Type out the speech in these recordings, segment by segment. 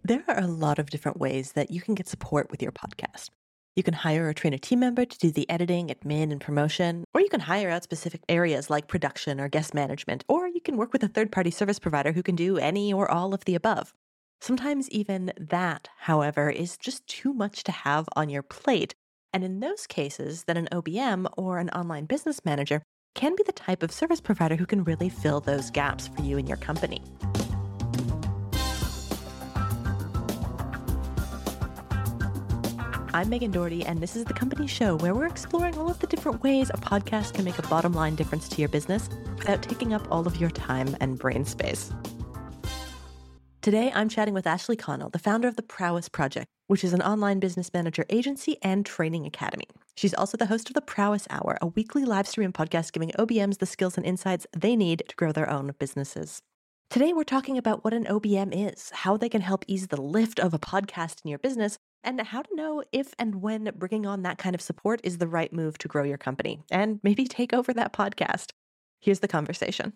There are a lot of different ways that you can get support with your podcast. You can hire or train a team member to do the editing, admin, and promotion, or you can hire out specific areas like production or guest management, or you can work with a third party service provider who can do any or all of the above. Sometimes even that, however, is just too much to have on your plate. And in those cases, then an OBM or an online business manager can be the type of service provider who can really fill those gaps for you and your company. I'm Megan Doherty, and this is The Company Show, where we're exploring all of the different ways a podcast can make a bottom line difference to your business without taking up all of your time and brain space. Today, I'm chatting with Ashley Connell, the founder of the Prowess Project, which is an online business manager agency and training academy. She's also the host of the Prowess Hour, a weekly live stream podcast giving OBMs the skills and insights they need to grow their own businesses. Today, we're talking about what an OBM is, how they can help ease the lift of a podcast in your business, and how to know if and when bringing on that kind of support is the right move to grow your company and maybe take over that podcast. Here's the conversation.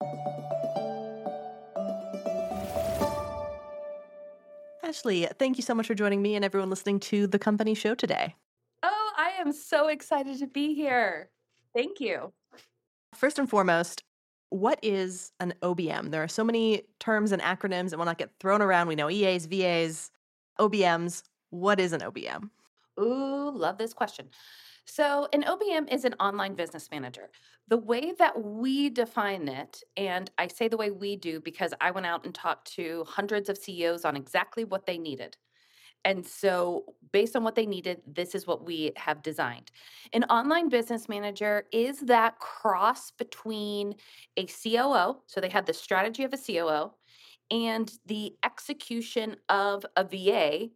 Ashley, thank you so much for joining me and everyone listening to The Company Show today. Oh, I am so excited to be here. Thank you. First and foremost, what is an OBM? There are so many terms and acronyms that will not get thrown around. We know EAs, VAs, OBMs. What is an OBM? Ooh, love this question. So, an OBM is an online business manager. The way that we define it, and I say the way we do because I went out and talked to hundreds of CEOs on exactly what they needed. And so, based on what they needed, this is what we have designed. An online business manager is that cross between a COO, so they have the strategy of a COO, and the execution of a VA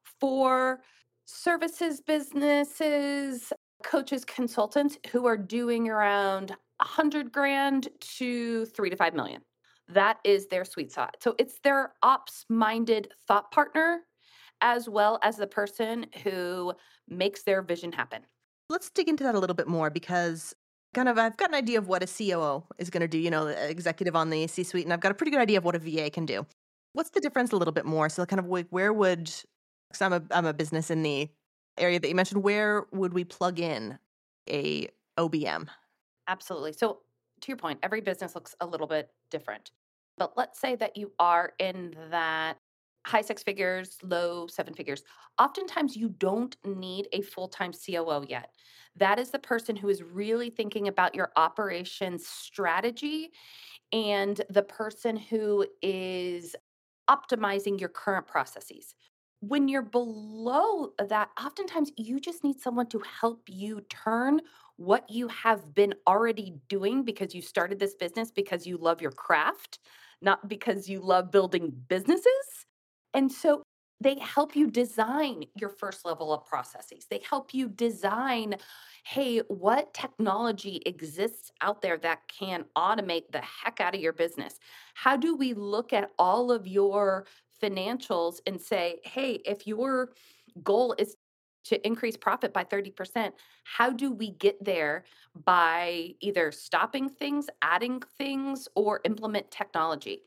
for services businesses, coaches, consultants who are doing around 100 grand to 3 to 5 million. That is their sweet spot. So it's their ops minded thought partner as well as the person who makes their vision happen. Let's dig into that a little bit more because I've got an idea of what a COO is going to do, the executive on the C-suite, and I've got a pretty good idea of what a VA can do. What's the difference a little bit more? So kind of where would, because I'm a business in the area that you mentioned, where would we plug in a OBM? Absolutely. So, to your point, every business looks a little bit different. But let's say that you are in that high six figures, low seven figures. Oftentimes, you don't need a full time COO yet. That is the person who is really thinking about your operations strategy and the person who is optimizing your current processes. When you're below that, oftentimes you just need someone to help you turn what you have been already doing because you started this business because you love your craft, not because you love building businesses. And so they help you design your first level of processes. They help you design, hey, what technology exists out there that can automate the heck out of your business? How do we look at all of your financials and say, hey, if your goal is to increase profit by 30%, how do we get there by either stopping things, adding things, or implement technology?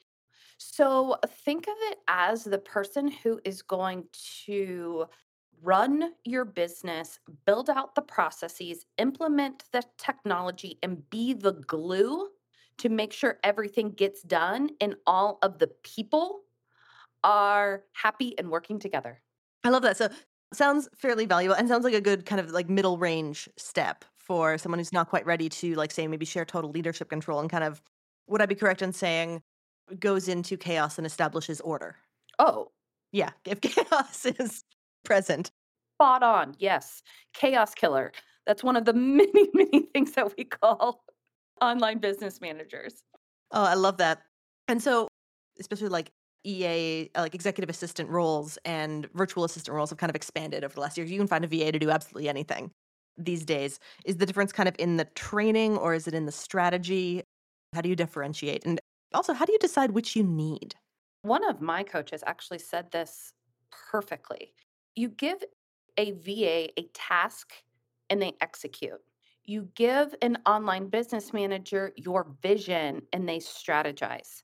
So think of it as the person who is going to run your business, build out the processes, implement the technology, and be the glue to make sure everything gets done and all of the people are happy and working together. I love that. So sounds fairly valuable and sounds like a good kind of like middle range step for someone who's not quite ready to like say maybe share total leadership control and kind of, would I be correct in saying, goes into chaos and establishes order? Oh, Yeah, if chaos is present. spot on. Yes. Chaos killer. That's one of the many, many things that we call online business managers. Oh, I love that. And so, especially like EA, like executive assistant roles and virtual assistant roles have kind of expanded over the last year. You can find a VA to do absolutely anything these days. Is the difference kind of in the training or is it in the strategy? How do you differentiate? And also, how do you decide which you need? One of my coaches actually said this perfectly. You give a VA a task and they execute. You give an online business manager your vision and they strategize.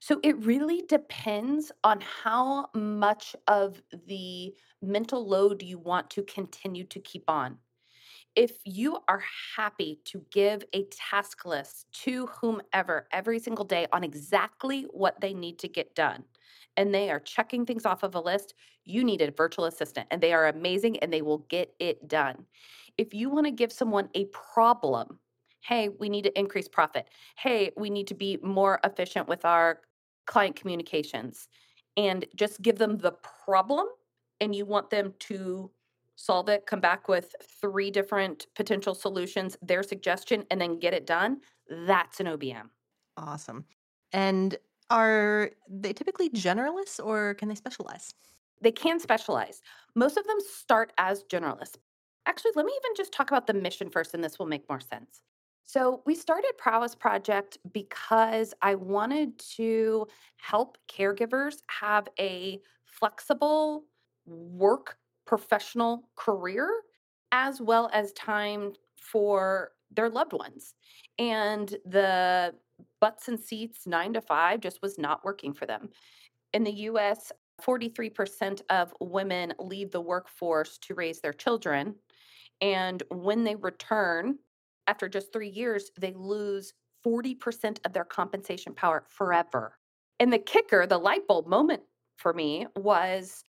So it really depends on how much of the mental load you want to continue to keep on. If you are happy to give a task list to whomever every single day on exactly what they need to get done, and they are checking things off of a list, you need a virtual assistant and they are amazing and they will get it done. If you want to give someone a problem, hey, we need to increase profit. Hey, we need to be more efficient with our client communications, and just give them the problem, and you want them to solve it, come back with 3 different potential solutions, their suggestion, and then get it done, that's an OBM. Awesome. And are they typically generalists or can they specialize? They can specialize. Most of them start as generalists. Actually, let me even just talk about the mission first, and this will make more sense. So, we started Prowess Project because I wanted to help caregivers have a flexible work professional career as well as time for their loved ones. And the butts and seats 9 to 5 just was not working for them. In the US, 43% of women leave the workforce to raise their children. And when they return, after just 3 years, they lose 40% of their compensation power forever. And the kicker, the light bulb moment for me was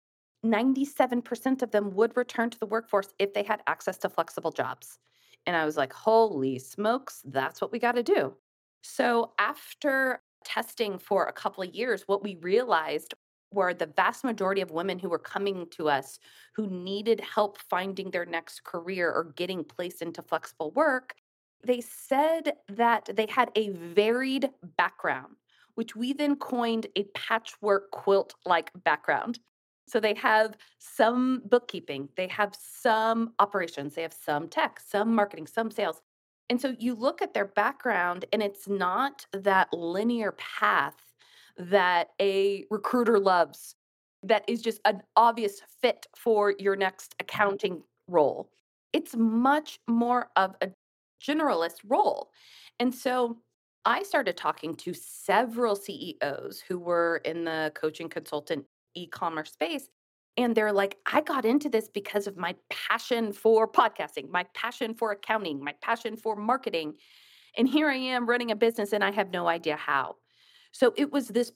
97% of them would return to the workforce if they had access to flexible jobs. And I was like, holy smokes, that's what we got to do. So after testing for a couple of years, what we realized were the vast majority of women who were coming to us who needed help finding their next career or getting placed into flexible work, they said that they had a varied background, which we then coined a patchwork quilt like background. So they have some bookkeeping, they have some operations, they have some tech, some marketing, some sales. And so you look at their background, and it's not that linear path that a recruiter loves, that is just an obvious fit for your next accounting role. It's much more of a generalist role. And so I started talking to several CEOs who were in the coaching consultant e-commerce space. And they're like, I got into this because of my passion for podcasting, my passion for accounting, my passion for marketing. And here I am running a business and I have no idea how. So it was this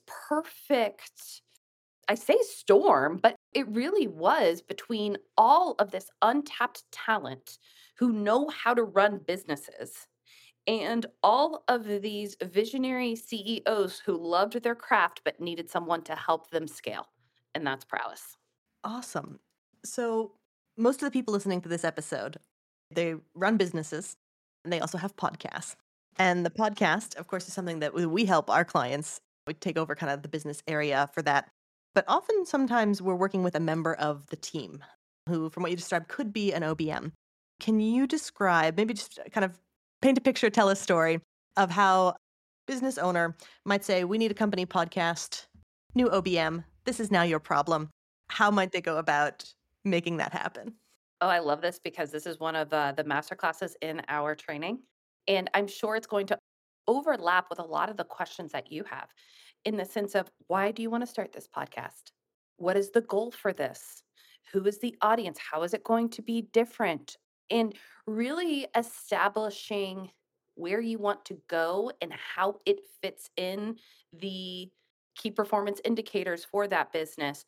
perfect, I say storm, but it really was between all of this untapped talent who know how to run businesses and all of these visionary CEOs who loved their craft but needed someone to help them scale. And that's Prowess. Awesome. So, most of the people listening to this episode, they run businesses and they also have podcasts. And the podcast, of course, is something that we help our clients. We take over kind of the business area for that. But often, sometimes we're working with a member of the team who, from what you described, could be an OBM. Can you describe, maybe just kind of paint a picture, tell a story of how business owner might say, we need a company podcast, new OBM, this is now your problem. How might they go about making that happen? Oh, I love this because this is one of the master classes in our training. And I'm sure it's going to overlap with a lot of the questions that you have, in the sense of, why do you want to start this podcast? What is the goal for this? Who is the audience? How is it going to be different? And really establishing where you want to go and how it fits in the key performance indicators for that business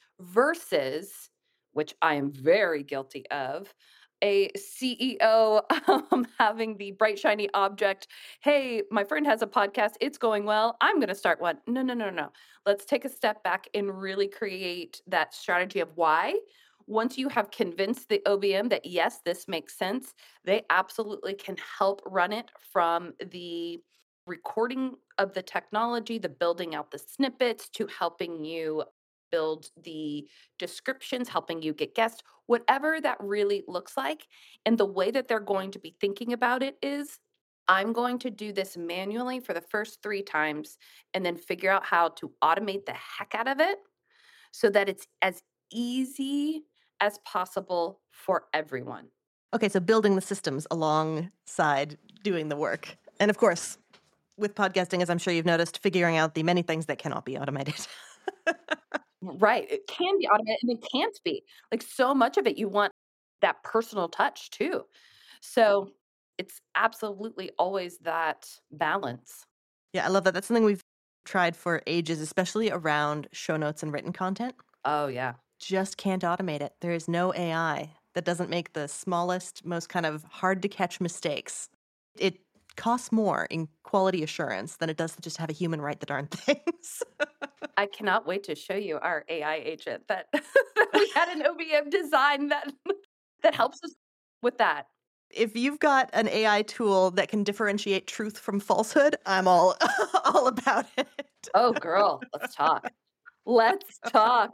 versus, which I am very guilty of, a CEO having the bright, shiny object. Hey, my friend has a podcast. It's going well. I'm going to start one. No, no, no, no. Let's take a step back and really create that strategy of why. Once you have convinced the OBM that, yes, this makes sense, they absolutely can help run it from the recording of the technology, the building out the snippets, to helping you build the descriptions, helping you get guests, whatever that really looks like. And the way that they're going to be thinking about it is, I'm going to do this manually for the first 3 times and then figure out how to automate the heck out of it so that it's as easy as possible for everyone. Okay, so building the systems alongside doing the work. And of course, with podcasting, as I'm sure you've noticed, figuring out the many things that cannot be automated. Right. It can be automated and it can't be. Like so much of it, you want that personal touch too. So it's absolutely always that balance. Yeah, I love that. That's something we've tried for ages, especially around show notes and written content. Oh, yeah. Just can't automate it. There is no AI that doesn't make the smallest, most kind of hard to catch mistakes. It costs more in quality assurance than it does to just have a human write the darn things. I cannot wait to show you our AI agent that, that we had an OBM design that that helps us with that. If you've got an AI tool that can differentiate truth from falsehood, I'm all all about it. Oh, girl, let's talk. Let's talk.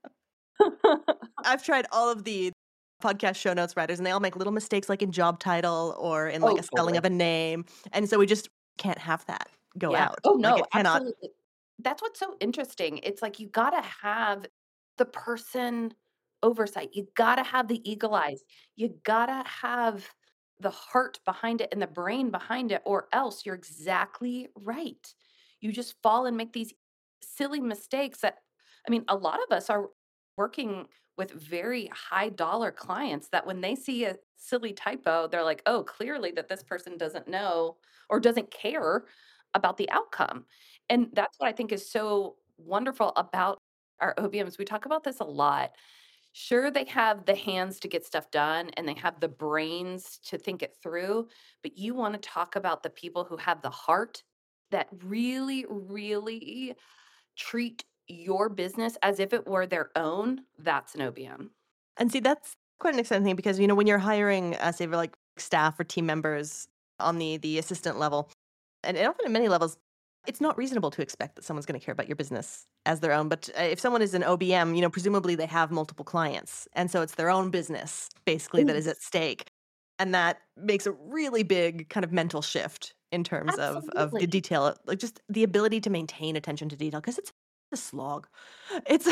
I've tried all of the podcast show notes writers, and they all make little mistakes like in job title or in like Oh, a spelling totally. of a name. And so we just can't have that go Yeah. out. Oh, Like no, it cannot. absolutely. That's what's so interesting. It's like you gotta have the person oversight. You gotta have the eagle eyes. You gotta have the heart behind it and the brain behind it, or else you're exactly right. You just fall and make these silly mistakes that, I mean, a lot of us are working with very high dollar clients that when they see a silly typo, they're like, oh, clearly that this person doesn't know or doesn't care about the outcome. And that's what I think is so wonderful about our OBMs. We talk about this a lot. Sure, they have the hands to get stuff done and they have the brains to think it through, but you want to talk about the people who have the heart that really, really treat your business as if it were their own. That's an OBM. And see, that's quite an exciting thing because, when you're hiring, say, for like staff or team members on the assistant level, and often at many levels, it's not reasonable to expect that someone's going to care about your business as their own. But if someone is an OBM, presumably they have multiple clients. And so it's their own business, basically, that is at stake. And that makes a really big kind of mental shift in terms of the Absolutely. detail, like just the ability to maintain attention to detail, because it's a slog. It's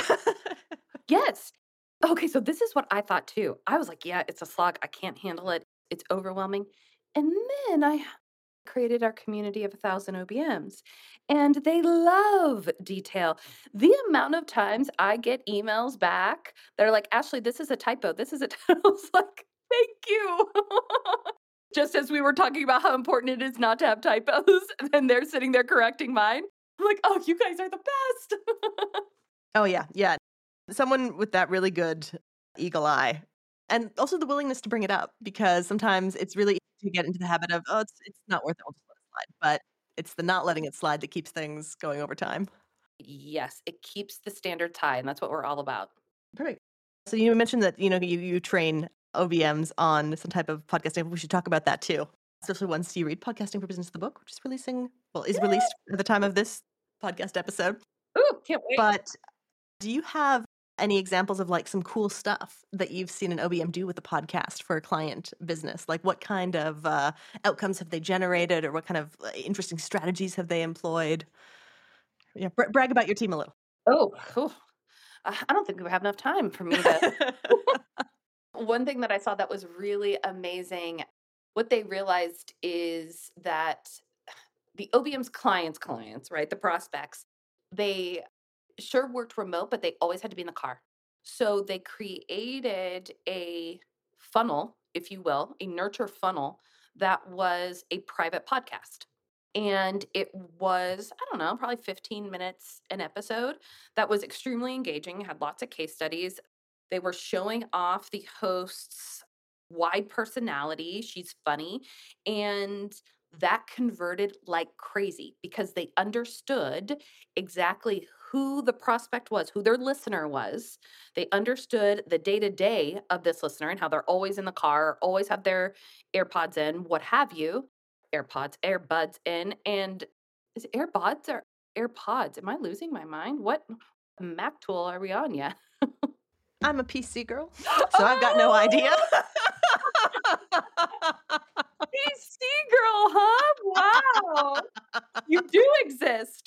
Yes. Okay, so this is what I thought too. I was like, yeah, it's a slog. I can't handle it. It's overwhelming. And then I created our community of 1,000 OBMs, and they love detail. The amount of times I get emails back that are like, Ashley, this is a typo. This is a typo. I was like, thank you. Just as we were talking about how important it is not to have typos, and they're sitting there correcting mine. I'm like, oh, you guys are the best. oh yeah, yeah. Someone with that really good eagle eye, and also the willingness to bring it up, because sometimes it's really easy to get into the habit of, oh, it's not worth it. I'll just let it slide. But it's the not letting it slide that keeps things going over time. Yes, it keeps the standards high, and that's what we're all about. Perfect. So you mentioned that you train OBMs on some type of podcasting. We should talk about that too, especially once you read "Podcasting for Business," the book, which is released at the time of this podcast episode. Ooh, can't wait. But do you have any examples of like some cool stuff that you've seen an OBM do with a podcast for a client business? Like what kind of outcomes have they generated, or what kind of interesting strategies have they employed? Yeah, brag about your team a little. Oh, phew. I don't think we have enough time for me to. One thing that I saw that was really amazing, what they realized is that the OBM's clients, right, the prospects, they sure worked remote, but they always had to be in the car. So they created a funnel, if you will, a nurture funnel that was a private podcast. And it was, I don't know, probably 15 minutes an episode that was extremely engaging, had lots of case studies. They were showing off the host's wide personality. She's funny. And that converted like crazy because they understood exactly who the prospect was, who their listener was. They understood the day to day of this listener and how they're always in the car, always have their AirPods in, what have you. AirBuds in, and is it AirBuds or AirPods? Am I losing my mind? What Mac tool are we on yet? I'm a PC girl, so I've got no idea. Oh, PC girl, huh? Wow. You do exist.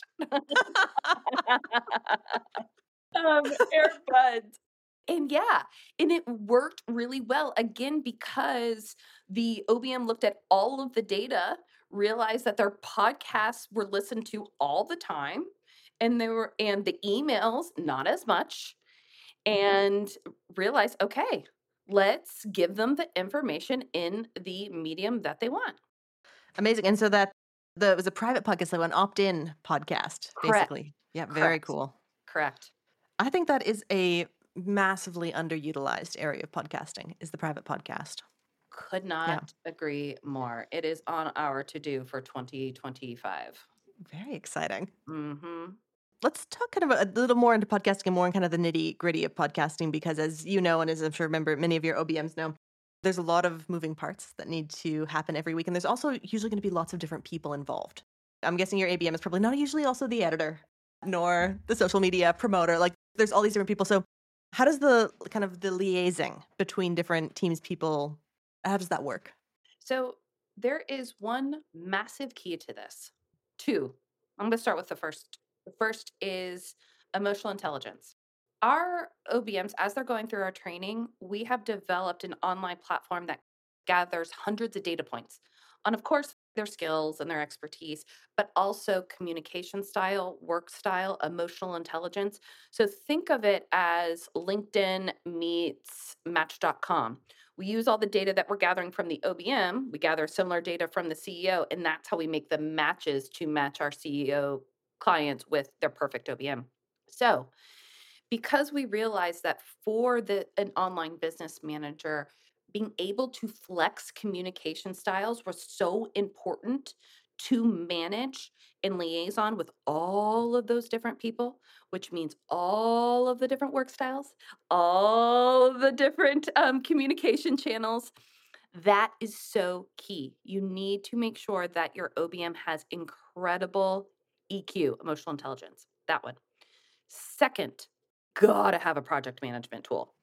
AirBuds. And yeah, and it worked really well again because the OBM looked at all of the data, realized that their podcasts were listened to all the time and the emails not as much, and realized, okay, let's give them the information in the medium that they want. Amazing. And so that it was a private podcast, like an opt-in podcast, Correct. basically. Yeah, very Correct. cool. Correct. I think that is a massively underutilized area of podcasting is the private podcast. Could Yeah, not agree more. It is on our to-do for 2025. very exciting. Mhm. Let's talk kind of a little more into podcasting and more in kind of the nitty-gritty of podcasting because as you know, and as I'm sure remember many of your OBMs know, there's a lot of moving parts that need to happen every week. And there's also usually going to be lots of different people involved. I'm guessing your ABM is probably not usually also the editor nor the social media promoter. Like there's all these different people. So how does the kind of the liaising between different teams, people, how does that work? So there is one massive key to this. Two. I'm going to start with the first. The first is emotional intelligence. Our OBMs, as they're going through our training, we have developed an online platform that gathers hundreds of data points on, of course, their skills and their expertise, but also communication style, work style, emotional intelligence. So think of it as LinkedIn meets Match.com. We use all the data that we're gathering from the OBM. We gather similar data from the CEO, and that's how we make the matches to match our CEO clients with their perfect OBM. So, because we realized that for an online business manager, being able to flex communication styles was so important to manage and liaison with all of those different people, which means all of the different work styles, all of the different communication channels. That is so key. You need to make sure that your OBM has incredible EQ, emotional intelligence. That one. Second, gotta have a project management tool,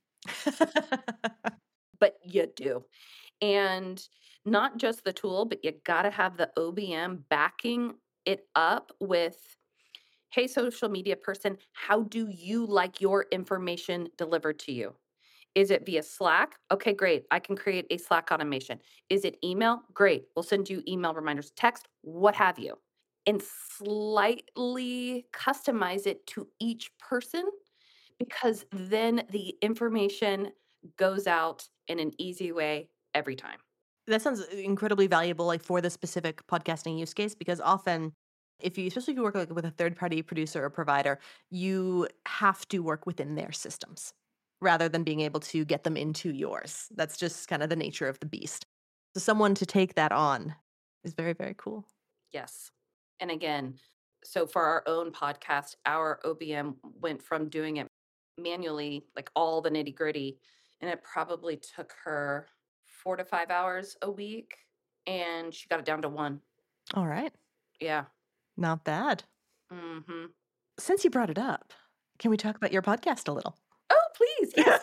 but you do. And not just the tool, but you gotta have the OBM backing it up with, hey, social media person, how do you like your information delivered to you? Is it via Slack? Okay, great. I can create a Slack automation. Is it email? Great. We'll send you email reminders, text, what have you, and slightly customize it to each person because then the information goes out in an easy way every time. That sounds incredibly valuable, like for the specific podcasting use case, because often, if you, especially if you work like with a third party producer or provider, you have to work within their systems rather than being able to get them into yours. That's just kind of the nature of the beast. So, someone to take that on is very, very cool. Yes. And again, so for our own podcast, our OBM went from doing it manually, like all the nitty gritty, and it probably took her 4 to 5 hours a week, and she got it down to one. All right. Yeah. Not bad. Hmm. Since you brought it up, can we talk about your podcast a little? Oh, please. Yes.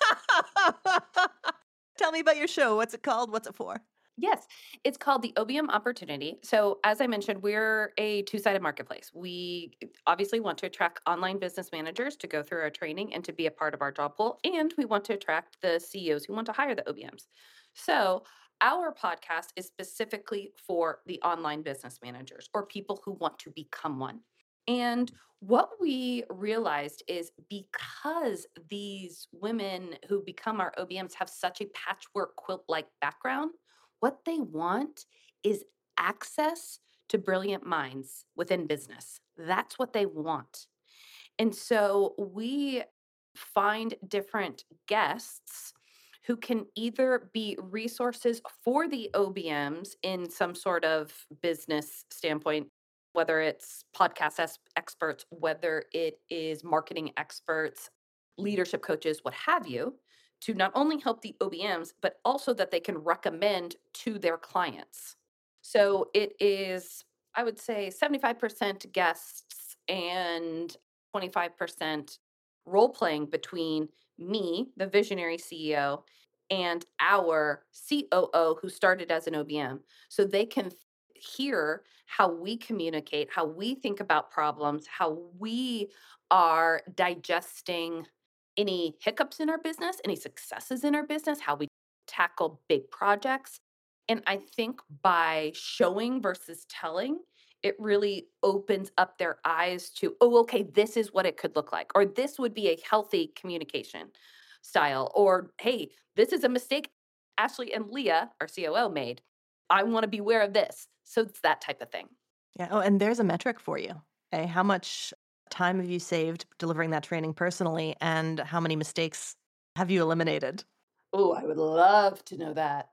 Tell me about your show. What's it called? What's it for? Yes, it's called the OBM Opportunity. So, as I mentioned, we're a two-sided marketplace. We obviously want to attract online business managers to go through our training and to be a part of our job pool, and we want to attract the CEOs who want to hire the OBMs. So, our podcast is specifically for the online business managers or people who want to become one. And what we realized is because these women who become our OBMs have such a patchwork quilt like background, what they want is access to brilliant minds within business. That's what they want. And so we find different guests who can either be resources for the OBMs in some sort of business standpoint, whether it's podcast experts, whether it is marketing experts, leadership coaches, what have you, to not only help the OBMs, but also that they can recommend to their clients. So it is, I would say, 75% guests and 25% role playing between me, the visionary CEO, and our COO who started as an OBM. So they can hear how we communicate, how we think about problems, how we are digesting any hiccups in our business, any successes in our business, how we tackle big projects. And I think by showing versus telling, it really opens up their eyes to, oh, okay, this is what it could look like, or this would be a healthy communication style, or hey, this is a mistake Ashley and Leah, our COO, made. I want to be aware of this. So it's that type of thing. Yeah. Oh, and there's a metric for you. Okay. How much time have you saved delivering that training personally, and how many mistakes have you eliminated? Oh, I would love to know that.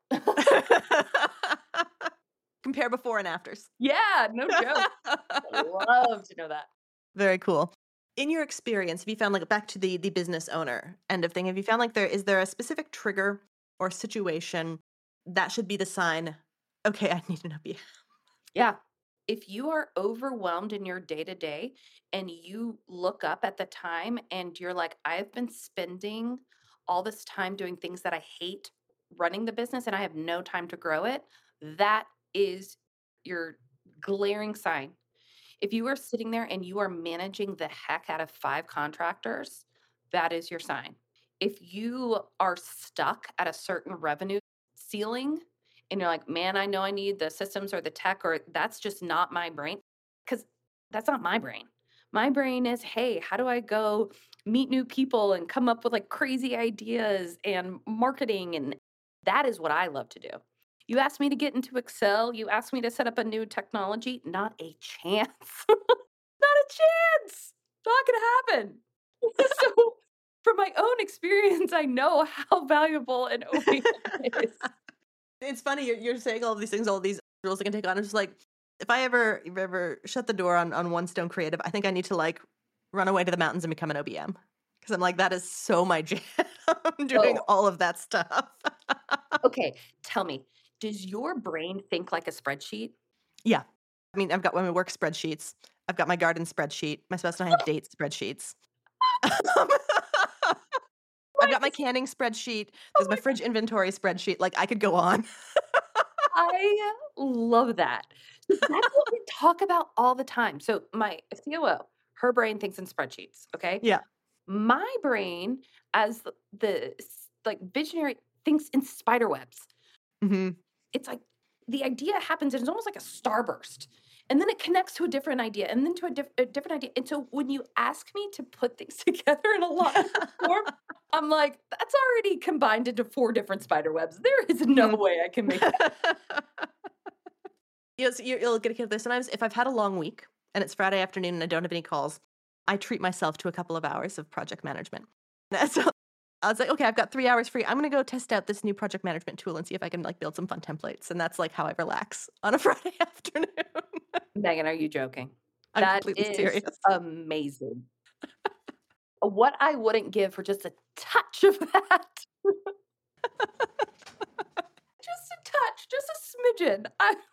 Compare before and afters. Yeah, no joke. I'd love to know that. Very cool. In your experience, have you found, like, back to the business owner end of thing, have you found, like, there a specific trigger or situation that should be the sign, "Okay, I need an OBM." Yeah. If you are overwhelmed in your day to day and you look up at the time and you're like, I've been spending all this time doing things that I hate running the business and I have no time to grow it, that is your glaring sign. If you are sitting there and you are managing the heck out of 5 contractors, that is your sign. If you are stuck at a certain revenue ceiling and you're like, "Man, I know I need the systems or the tech or that's just not my brain," because that's not my brain. My brain is, "Hey, how do I go meet new people and come up with, like, crazy ideas and marketing?" And that is what I love to do. You asked me to get into Excel, you asked me to set up a new technology, not a chance. Not a chance. Not gonna happen. So, from my own experience, I know how valuable an OEM is. It's funny you're saying all of these things, all these roles I can take on. I'm just like, if I ever shut the door on One Stone Creative, I think I need to, like, run away to the mountains and become an OBM because 'cause I'm like, that is so my jam, doing Oh, all of that stuff. okay. Tell me, does your brain think like a spreadsheet? Yeah. I mean, I've got my work spreadsheets. I've got my garden spreadsheet. My spouse and I have date spreadsheets. I've got my Like, canning spreadsheet. oh There's my my fridge inventory spreadsheet. Like, I could go on. I love that. So that's what we talk about all the time. So my COO, her brain thinks in spreadsheets, okay? Yeah. My brain as like, visionary thinks in spider webs. Mhm. It's like the idea happens and it's almost like a starburst. And then it connects to a different idea and then to a different idea. And so when you ask me to put things together in a logical form, I'm like, that's already combined into 4 different spider webs. There is no Mhm. way I can make that. Yes, you'll get a kick this. Sometimes if I've had a long week and it's Friday afternoon and I don't have any calls, I treat myself to a couple of hours of project management. So I was like, okay, I've got 3 hours free. I'm gonna go test out this new project management tool and see if I can, like, build some fun templates. And that's, like, how I relax on a Friday afternoon. Megan, are you joking? I'm That completely is serious. amazing. What I wouldn't give for just a touch of that. Just a touch, just a smidgen.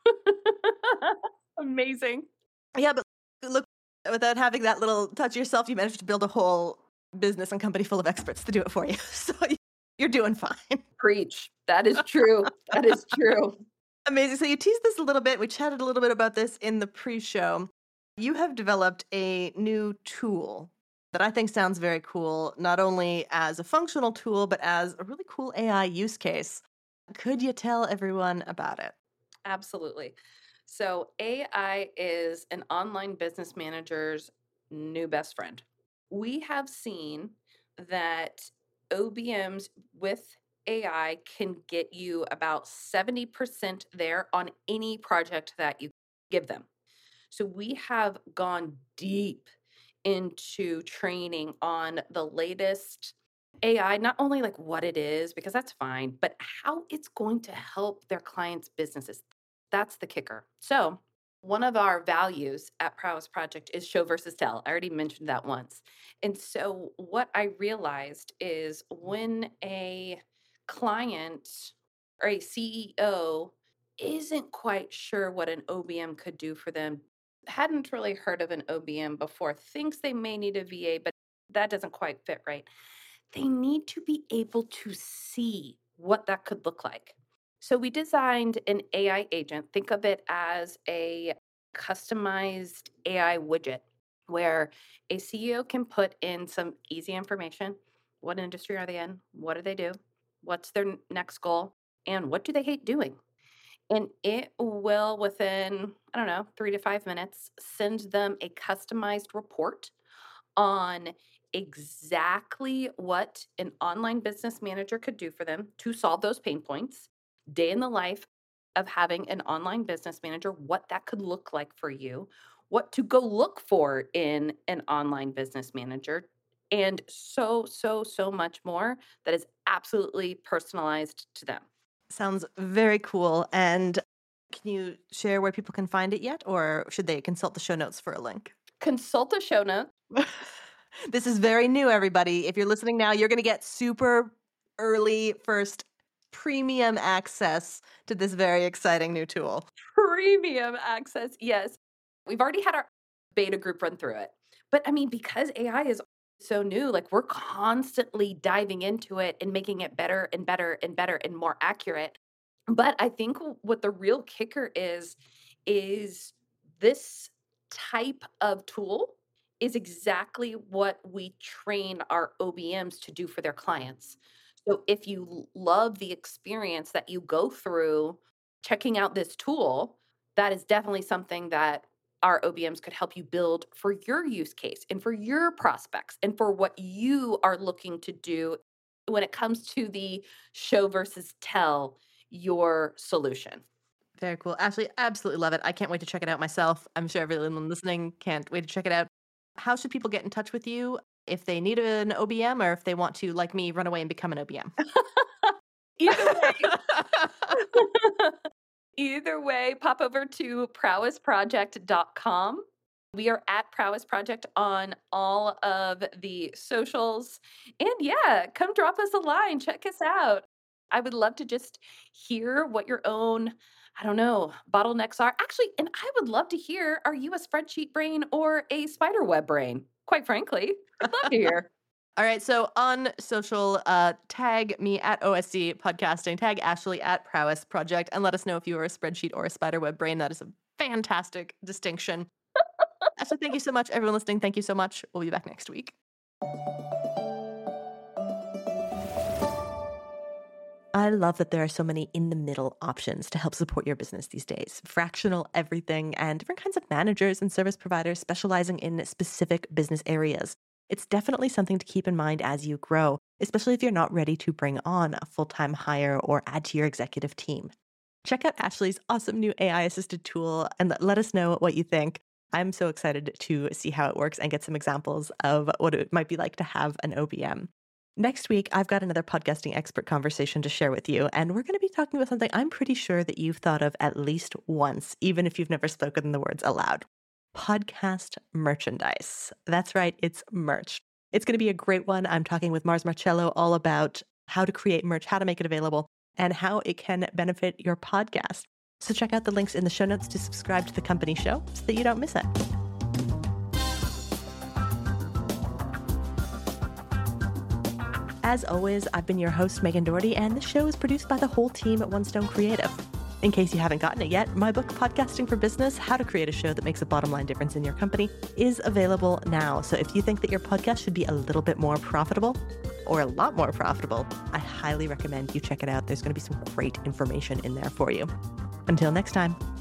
Amazing. Yeah, but look, without having that little touch yourself, you managed to build a whole business and company full of experts to do it for you. So you're doing fine. Preach. That is true. That is true. Amazing. So you teased this a little bit. We chatted a little bit about this in the pre-show. You have developed a new tool that I think sounds very cool, not only as a functional tool, but as a really cool AI use case. Could you tell everyone about it? Absolutely. So AI is an online business manager's new best friend. We have seen that OBMs with AI can get you about 70% there on any project that you give them. So we have gone deep into training on the latest AI, not only like what it is, because that's fine, but how it's going to help their clients' businesses. That's the kicker. So, one of our values at Prowess Project is show versus tell. I already mentioned that once. And so, what I realized is when a client or a CEO isn't quite sure what an OBM could do for them, hadn't really heard of an OBM before, thinks they may need a VA, but that doesn't quite fit right. They need to be able to see what that could look like. So we designed an AI agent. Think of it as a customized AI widget where a CEO can put in some easy information. What industry are they in? What do they do? What's their next goal? And what do they hate doing? and it will, within, I don't know, 3 to 5 minutes, send them a customized report on exactly what an online business manager could do for them to solve those pain points, day in the life of having an online business manager, what that could look like for you, what to go look for in an online business manager, and so, so, so much more that is absolutely personalized to them. Sounds very cool. And can you share where people can find it yet, or should they consult the show notes for a link? Consult the show notes. This is very new, everybody. If you're listening now, you're going to get super early, first premium access to this very exciting new tool. Premium access, yes. We've already had our beta group run through it. But I mean, because AI is so new, like we're constantly diving into it and making it better and better and better and more accurate. But I think what the real kicker is this type of tool is exactly what we train our OBMs to do for their clients. So if you love the experience that you go through checking out this tool, that is definitely something that our OBMs could help you build for your use case and for your prospects and for what you are looking to do when it comes to the show versus tell your solution. Very cool. Ashley, absolutely love it. I can't wait to check it out myself. I'm sure everyone listening can't wait to check it out. How should people get in touch with you if they need an OBM or if they want to, like me, run away and become an OBM? Either way, either way, pop over to prowessproject.com. We are at Prowess Project on all of the socials. And yeah, come drop us a line. Check us out. I would love to just hear what your own, I don't know, bottlenecks are. Actually, and I would love to hear, are you a spreadsheet brain or a spider web brain? Quite frankly, I'd love to hear. All right. So on social, tag me at OSC Podcasting, tag Ashley at Prowess Project, and let us know if you are a spreadsheet or a spiderweb brain. That is a fantastic distinction. Ashley, thank you so much. Everyone listening, thank you so much. We'll be back next week. I love that there are so many in the middle options to help support your business these days. Fractional everything and different kinds of managers and service providers specializing in specific business areas. It's definitely something to keep in mind as you grow, especially if you're not ready to bring on a full-time hire or add to your executive team. Check out Ashley's awesome new AI-assisted tool and let us know what you think. I'm so excited to see how it works and get some examples of what it might be like to have an OBM. Next week, I've got another podcasting expert conversation to share with you, and we're going to be talking about something I'm pretty sure that you've thought of at least once, even if you've never spoken the words aloud. Podcast merchandise. That's right, it's merch. It's going to be a great one. I'm talking with Mars Marcello all about how to create merch, how to make it available, and how it can benefit your podcast. So check out the links in the show notes to subscribe to the company show so that you don't miss it. As always, I've been your host, Megan Doherty, and this show is produced by the whole team at One Stone Creative. In case you haven't gotten it yet, my book, Podcasting for Business, How to Create a Show That Makes a Bottom Line Difference in Your Company, is available now. So if you think that your podcast should be a little bit more profitable, or a lot more profitable, I highly recommend you check it out. There's going to be some great information in there for you. Until next time.